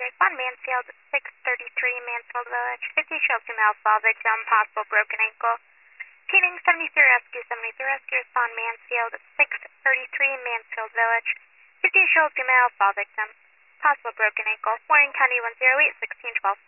respond Mansfield 633 Mansfield Village, 50 Shield 2 miles, fall victim, possible broken ankle. Keating 73 Rescue, 73 Rescue, respond Mansfield 633 Mansfield Village, 50 Shield 2 miles, fall victim, possible broken ankle. Warren County 108, 1612.